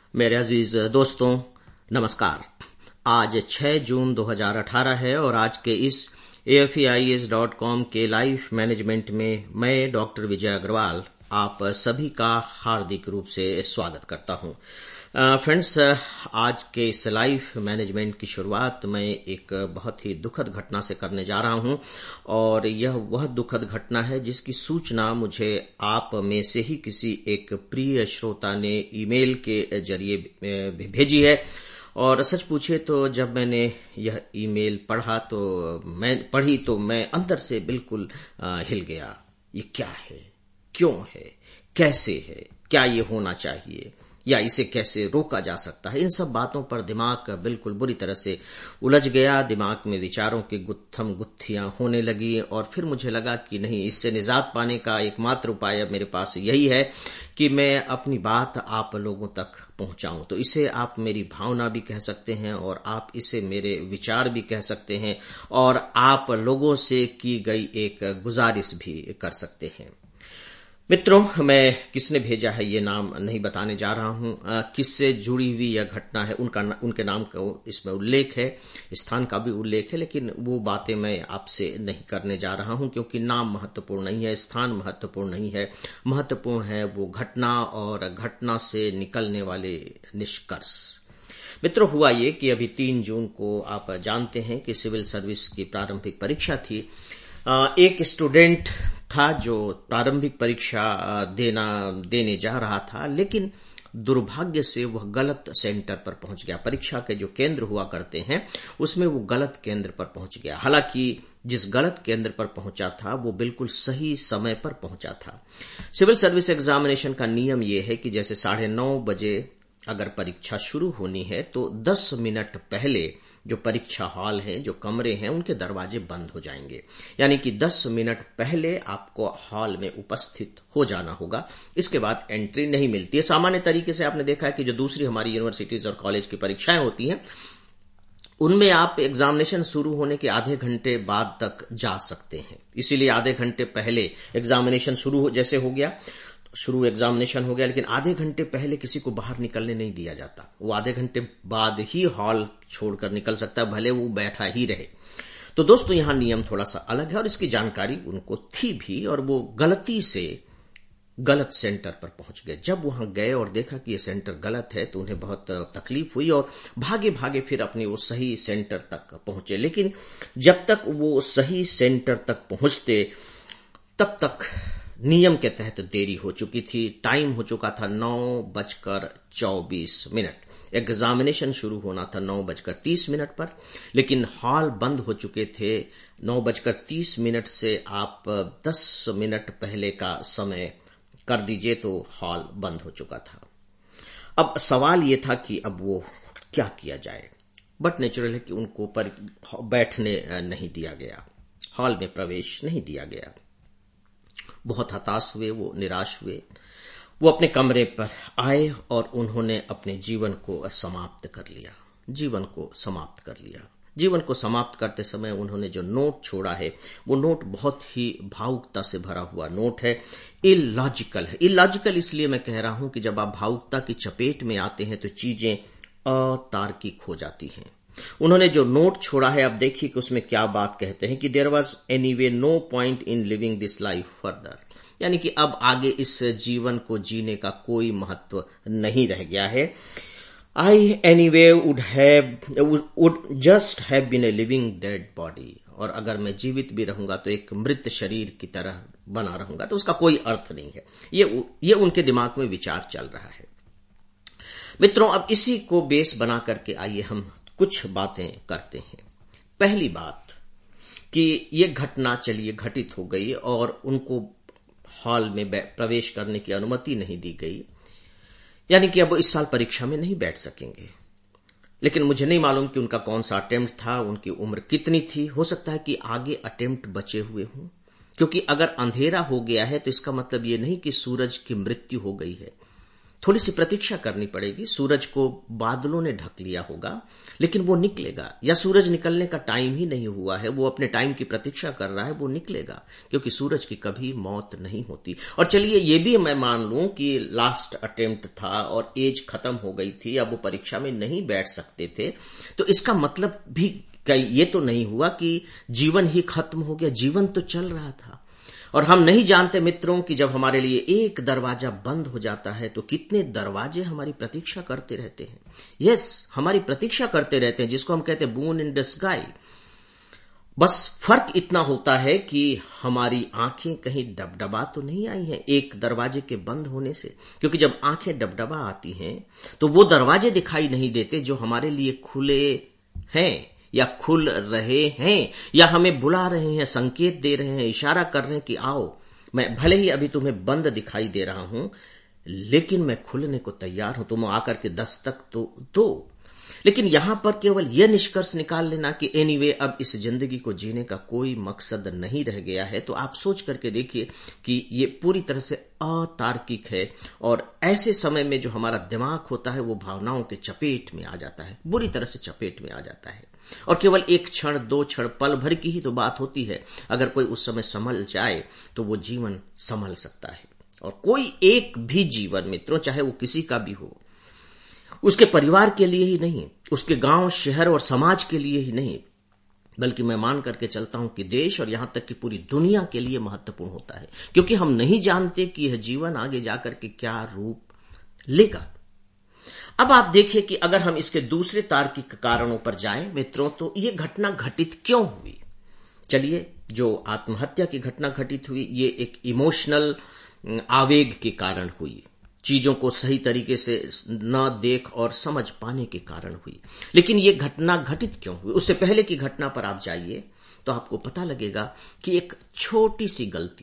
मेरे अजीज दोस्तों, नमस्कार। आज 6 जून 2018 है और आज के इस AFEIS.com के लाइफ मैनेजमेंट में मैं डॉक्टर विजय अग्रवाल आप सभी का हार्दिक रूप से स्वागत करता हूं। फ्रेंड्स, आज के इस लाइफ मैनेजमेंट की शुरुआत मैं एक बहुत ही दुखद घटना से करने जा रहा हूं और यह वह दुखद घटना है जिसकी सूचना मुझे आप में से ही किसी एक प्रिय श्रोता ने ईमेल के जरिए भेजी है। और सच पूछे तो जब मैंने यह ईमेल पढ़ी तो मैं अंदर से बिल्कुल हिल गया। ये क्या है, क्यों है, कैसे है, क्या ये होना चाहिए या इसे कैसे रोका जा सकता है, इन सब बातों पर दिमाग बिल्कुल बुरी तरह से उलझ गया। दिमाग में विचारों की गुत्थम गुत्थियां होने लगी और फिर मुझे लगा कि नहीं, इससे निजात पाने का एकमात्र उपाय अब मेरे पास यही है कि मैं अपनी बात आप लोगों तक पहुंचाऊं। तो इसे आप मेरी भावना भी कह सकते हैं और आप इसे मेरे विचार भी कह सकते हैं और आप लोगों से की गई एक गुजारिश भी कर सकते हैं। मित्रों, मैं किसने भेजा है ये नाम नहीं बताने जा रहा हूं। किससे जुड़ी हुई यह घटना है उनके नाम का इसमें उल्लेख है, स्थान का भी उल्लेख है, लेकिन वो बातें मैं आपसे नहीं करने जा रहा हूं क्योंकि नाम महत्वपूर्ण नहीं है, स्थान महत्वपूर्ण नहीं है। महत्वपूर्ण है वो घटना और घटना से निकलने वाले निष्कर्ष। मित्रों, हुआ ये कि अभी 3 जून को आप जानते हैं कि सिविल सर्विस की प्रारंभिक परीक्षा थी। एक स्टूडेंट था जो प्रारंभिक परीक्षा देने जा रहा था, लेकिन दुर्भाग्य से वह गलत सेंटर पर पहुंच गया। परीक्षा के जो केंद्र हुआ करते हैं उसमें वो गलत केंद्र पर पहुंच गया। हालांकि जिस गलत केंद्र पर पहुंचा था वो बिल्कुल सही समय पर पहुंचा था। सिविल सर्विस एग्जामिनेशन का नियम ये है कि जैसे 9:30 बजे अगर परीक्षा शुरू होनी है तो 10 मिनट पहले जो परीक्षा हॉल है, जो कमरे हैं, उनके दरवाजे बंद हो जाएंगे। यानी कि 10 मिनट पहले आपको हॉल में उपस्थित हो जाना होगा। इसके बाद एंट्री नहीं मिलती है। सामान्य तरीके से आपने देखा है कि जो दूसरी हमारी यूनिवर्सिटीज और कॉलेज की परीक्षाएं होती हैं उनमें आप एग्जामिनेशन शुरू होने के आधे घंटे बाद तक जा सकते हैं। इसीलिए आधे घंटे पहले एग्जामिनेशन शुरू एग्जामिनेशन हो गया, लेकिन आधे घंटे पहले किसी को बाहर निकलने नहीं दिया जाता। वो आधे घंटे बाद ही हॉल छोड़कर निकल सकता है, भले वो बैठा ही रहे। तो दोस्तों, यहां नियम थोड़ा सा अलग है और इसकी जानकारी उनको थी भी और वो गलती से गलत सेंटर पर पहुंच गए। जब वहां गए और देखा कि ये सेंटर गलत है तो उन्हें बहुत तकलीफ हुई और भागे भागे फिर अपने वो सही सेंटर तक पहुंचे। लेकिन जब तक वो सही सेंटर तक पहुंचते तब तक नियम के तहत देरी हो चुकी थी। टाइम हो चुका था 9:24। एग्जामिनेशन शुरू होना था 9:30 पर, लेकिन हॉल बंद हो चुके थे। 9:30 से आप 10 मिनट पहले का समय कर दीजिए तो हॉल बंद हो चुका था। अब सवाल ये था कि अब वो क्या किया जाए। बट नेचुरल है कि उनको बैठने नहीं दिया गया, हॉल में प्रवेश नहीं दिया गया। बहुत हताश हुए, वो निराश हुए। वो अपने कमरे पर आए और उन्होंने अपने जीवन को समाप्त कर लिया। जीवन को समाप्त करते समय उन्होंने जो नोट छोड़ा है वो नोट बहुत ही भावुकता से भरा हुआ नोट है। इलॉजिकल है। इलॉजिकल इसलिए मैं कह रहा हूं कि जब आप भावुकता की चपेट में आते हैं तो चीजें अतार्किक हो जाती हैं। उन्होंने जो नोट छोड़ा है, अब देखिए कि उसमें क्या बात कहते हैं कि there was anyway no point in living this life further. यानी कि अब आगे इस जीवन को जीने का कोई महत्व नहीं रह गया है। I anyway would just have been a living dead body. और अगर मैं जीवित भी रहूंगा तो एक मृत शरीर की तरह बना रहूंगा, तो उसका कोई अर्थ नहीं है। ये उनके दिमाग में विचार चल रहा है। मित्रों, अब इसी को बेस बना करके आइए हम कुछ बातें करते हैं। पहली बात कि ये घटना चलिए घटित हो गई और उनको हॉल में प्रवेश करने की अनुमति नहीं दी गई, यानी कि अब इस साल परीक्षा में नहीं बैठ सकेंगे। लेकिन मुझे नहीं मालूम कि उनका कौन सा अटेम्प्ट था, उनकी उम्र कितनी थी। हो सकता है कि आगे अटेम्प्ट बचे हुए हों, क्योंकि अगर अंधेरा हो गया है तो इसका मतलब ये नहीं कि सूरज की मृत्यु हो गई है। थोड़ी सी प्रतीक्षा करनी पड़ेगी। सूरज को बादलों ने ढक लिया होगा, लेकिन वो निकलेगा, या सूरज निकलने का टाइम ही नहीं हुआ है, वो अपने टाइम की प्रतीक्षा कर रहा है, वो निकलेगा, क्योंकि सूरज की कभी मौत नहीं होती। और चलिए ये भी मैं मान लूं कि लास्ट अटेम्प्ट था और एज खत्म हो गई थी, अब वो परीक्षा में नहीं बैठ सकते थे, तो इसका मतलब भी ये तो नहीं हुआ कि जीवन ही खत्म हो गया, जीवन तो चल रहा था। और हम नहीं जानते मित्रों कि जब हमारे लिए एक दरवाजा बंद हो जाता है तो कितने दरवाजे हमारी प्रतीक्षा करते रहते हैं। यस, हमारी प्रतीक्षा करते रहते हैं, जिसको हम कहते हैं बून इन द स्काई। बस फर्क इतना होता है कि हमारी आंखें कहीं डबडबा तो नहीं आई हैं एक दरवाजे के बंद होने से, क्योंकि जब आंखें डबडबा आती हैं तो वो दरवाजे दिखाई नहीं देते जो हमारे लिए खुले हैं या खुल रहे हैं, या हमें बुला रहे हैं, संकेत दे रहे हैं, इशारा कर रहे हैं कि आओ, मैं भले ही अभी तुम्हें बंद दिखाई दे रहा हूं, लेकिन मैं खुलने को तैयार हूं, तुम आकर के दस्तक तो दो। लेकिन यहां पर केवल यह निष्कर्ष निकाल लेना कि एनीवे अब इस जिंदगी को जीने का कोई मकसद नहीं रह गया है, तो आप सोच करके देखिए कि ये पूरी तरह से अतार्किक है। और ऐसे समय में जो हमारा दिमाग होता है वो भावनाओं के चपेट में आ जाता है, बुरी तरह से चपेट में आ जाता है। और केवल एक क्षण, दो क्षण, पल भर की ही तो बात होती है। अगर कोई उस समय संभल जाए तो वो जीवन संभल सकता है। और कोई एक भी जीवन मित्रों, चाहे वो किसी का भी हो, उसके परिवार के लिए ही नहीं, उसके गांव, शहर और समाज के लिए ही नहीं, बल्कि मैं मान करके चलता हूं कि देश और यहां तक कि पूरी दुनिया के लिए महत्वपूर्ण होता है, क्योंकि हम नहीं जानते कि यह जीवन आगे जाकर के क्या रूप लेगा। अब आप देखिए कि अगर हम इसके दूसरे तार्किक कारणों पर जाएं मित्रों, तो ये घटना घटित क्यों हुई। चलिए, जो आत्महत्या की घटना घटित हुई, ये एक इमोशनल आवेग के कारण हुई, चीजों को सही तरीके से न देख और समझ पाने के कारण हुई। लेकिन ये घटना घटित क्यों हुई, उससे पहले की घटना पर आप जाइए तो आपको पता लगेगा कि एक छोटी सी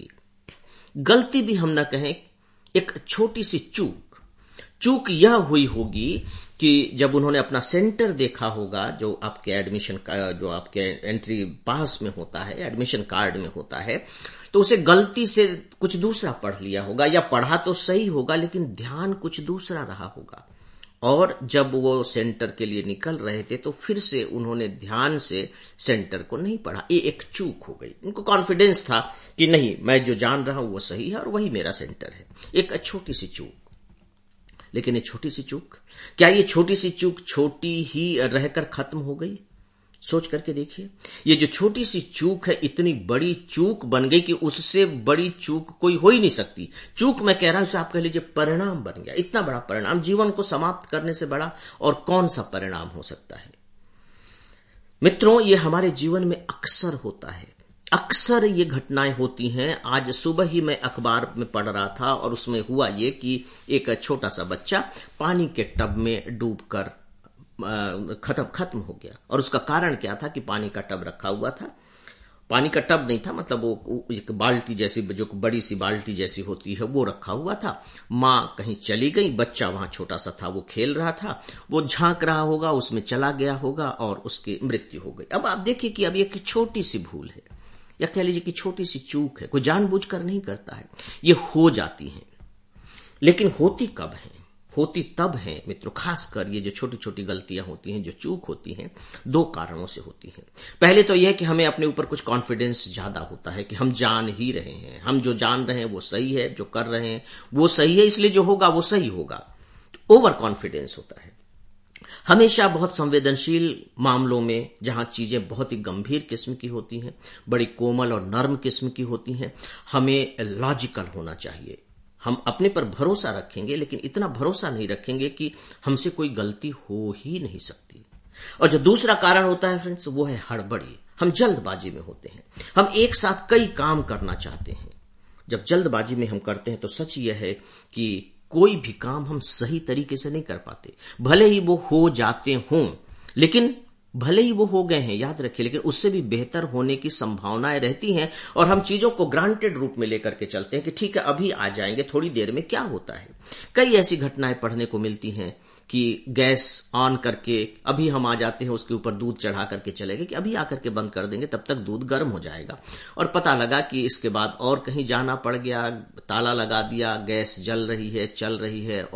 गलती भी हम न कहें, एक छोटी सी चूक यह हुई होगी कि जब उन्होंने अपना सेंटर देखा होगा, जो आपके एडमिशन का, जो आपके एंट्री पास में होता है, एडमिशन कार्ड में होता है, तो उसे गलती से कुछ दूसरा पढ़ लिया होगा, या पढ़ा तो सही होगा लेकिन ध्यान कुछ दूसरा रहा होगा। और जब वो सेंटर के लिए निकल रहे थे तो फिर से उन्होंने ध्यान से सेंटर को नहीं पढ़ा। ये एक चूक हो गई। उनको कॉन्फिडेंस था कि नहीं, मैं जो जान रहा हूं वो सही है और वही मेरा सेंटर है। एक छोटी सी चूक। लेकिन ये छोटी सी चूक, क्या ये छोटी सी चूक छोटी ही रहकर खत्म हो गई? सोच करके देखिए, ये जो छोटी सी चूक है इतनी बड़ी चूक बन गई कि उससे बड़ी चूक कोई हो ही नहीं सकती। चूक मैं कह रहा हूं, आप कह लीजिए परिणाम बन गया। इतना बड़ा परिणाम, जीवन को समाप्त करने से बड़ा और कौन सा परिणाम हो सकता है। मित्रों, ये हमारे जीवन में अक्सर होता है, अक्सर ये घटनाएं होती हैं। आज सुबह ही मैं अखबार में पढ़ रहा था और उसमें हुआ ये कि एक छोटा सा बच्चा पानी के टब में डूबकर खत्म हो गया। और उसका कारण क्या था कि पानी का टब रखा हुआ था, पानी का टब नहीं था, मतलब वो एक बाल्टी जैसी, जो बड़ी सी बाल्टी जैसी होती है, वो रखा हुआ था। माँ कहीं चली गई, बच्चा वहां छोटा सा था, वो खेल रहा था, वो झांक रहा होगा, उसमें चला गया होगा और उसकी मृत्यु हो गई। अब आप देखिए कि अब एक छोटी सी भूल है, या कह लीजिए कि छोटी सी चूक है, कोई जानबूझकर नहीं करता है, ये हो जाती है। लेकिन होती कब है? होती तब है मित्रों, खासकर ये जो छोटी छोटी गलतियां होती हैं, जो चूक होती हैं, दो कारणों से होती हैं। पहले तो यह कि हमें अपने ऊपर कुछ कॉन्फिडेंस ज्यादा होता है कि हम जान ही रहे हैं, हम जो जान रहे हैं वो सही है, जो कर रहे हैं वो सही है, इसलिए जो होगा वो सही होगा। तो ओवर कॉन्फिडेंस होता है। हमेशा बहुत संवेदनशील मामलों में, जहां चीजें बहुत ही गंभीर किस्म की होती हैं, बड़ी कोमल और नर्म किस्म की होती हैं, हमें लॉजिकल होना चाहिए। हम अपने पर भरोसा रखेंगे, लेकिन इतना भरोसा नहीं रखेंगे कि हमसे कोई गलती हो ही नहीं सकती। और जो दूसरा कारण होता है फ्रेंड्स, वो है हड़बड़ी। हम जल्दबाजी में होते हैं, हम एक साथ कई काम करना चाहते हैं। जब जल्दबाजी में हम करते हैं तो सच यह है कि कोई भी काम हम सही तरीके से नहीं कर पाते। भले ही वो हो जाते हों, लेकिन भले ही वो हो गए हैं, याद रखिए, लेकिन उससे भी बेहतर होने की संभावनाएं रहती हैं। और हम चीजों को ग्रांटेड रूप में लेकर के चलते हैं कि ठीक है, अभी आ जाएंगे, थोड़ी देर में क्या होता है। कई ऐसी घटनाएं पढ़ने को मिलती हैं कि गैस ऑन करके अभी हम आ जाते हैं, उसके ऊपर दूध चढ़ा करके चले गए कि अभी आकर के बंद कर देंगे, तब तक दूध गर्म हो जाएगा। और पता लगा कि इसके बाद और कहीं जाना पड़ गया, ताला लगा दिया, गैस जल रही है, चल रही है, और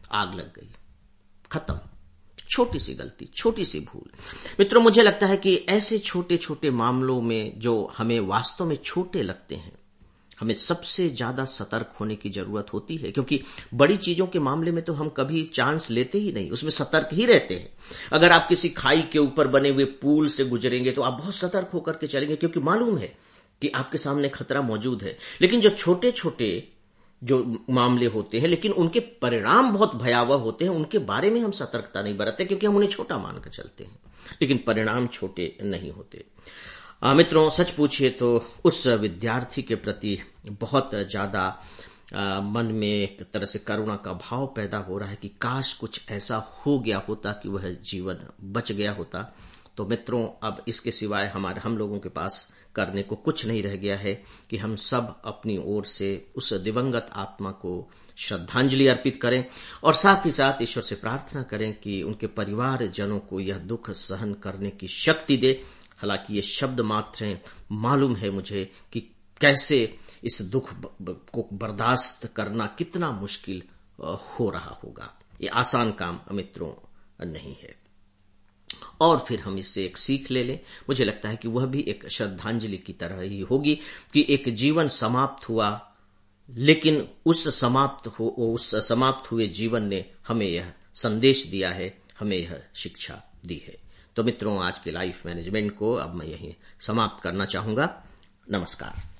आग लग गई, खत्म। छोटी सी गलती, छोटी सी भूल। मित्रों, मुझे लगता है कि ऐसे छोटे छोटे मामलों में जो हमें वास्तव में छोटे लगते हैं, हमें सबसे ज्यादा सतर्क होने की जरूरत होती है, क्योंकि बड़ी चीजों के मामले में तो हम कभी चांस लेते ही नहीं, उसमें सतर्क ही रहते हैं। अगर आप किसी खाई के ऊपर बने हुए पुल से गुजरेंगे तो आप बहुत सतर्क होकर के चलेंगे, क्योंकि मालूम है कि आपके सामने खतरा मौजूद है। लेकिन जो छोटे छोटे जो मामले होते हैं, लेकिन उनके परिणाम बहुत भयावह होते हैं, उनके बारे में हम सतर्कता नहीं बरतते, क्योंकि हम उन्हें छोटा मानकर चलते हैं, लेकिन परिणाम छोटे नहीं होते। मित्रों, सच पूछिए तो उस विद्यार्थी के प्रति बहुत ज्यादा मन में एक तरह से करुणा का भाव पैदा हो रहा है कि काश कुछ ऐसा हो गया होता कि वह जीवन बच गया होता। तो मित्रों, अब इसके सिवाय हम लोगों के पास करने को कुछ नहीं रह गया है कि हम सब अपनी ओर से उस दिवंगत आत्मा को श्रद्धांजलि अर्पित करें और साथ ही साथ ईश्वर से प्रार्थना करें कि उनके परिवारजनों को यह दुख सहन करने की शक्ति दे। हालांकि ये शब्द मात्र हैं, मालूम है मुझे कि कैसे इस दुख को बर्दाश्त करना कितना मुश्किल हो रहा होगा। ये आसान काम मित्रों नहीं है। और फिर हम इससे एक सीख ले लें। मुझे लगता है कि वह भी एक श्रद्धांजलि की तरह ही होगी कि एक जीवन समाप्त हुआ, लेकिन उस समाप्त हुए जीवन ने हमें यह संदेश दिया है, हमें यह शिक्षा दी है। तो मित्रों, आज के लाइफ मैनेजमेंट को अब मैं यहीं समाप्त करना चाहूंगा। नमस्कार।